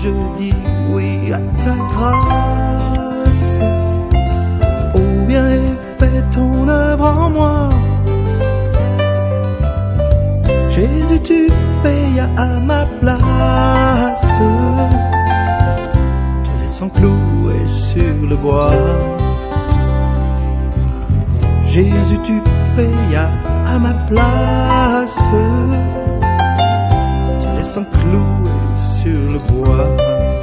je dis oui à ta grâce. Oh, viens et fais ton œuvre en moi. Jésus, tu payes à ma place, te laissant clouer sur le bois. Jésus, tu payes à ma place, te laissant clouer sur le bois.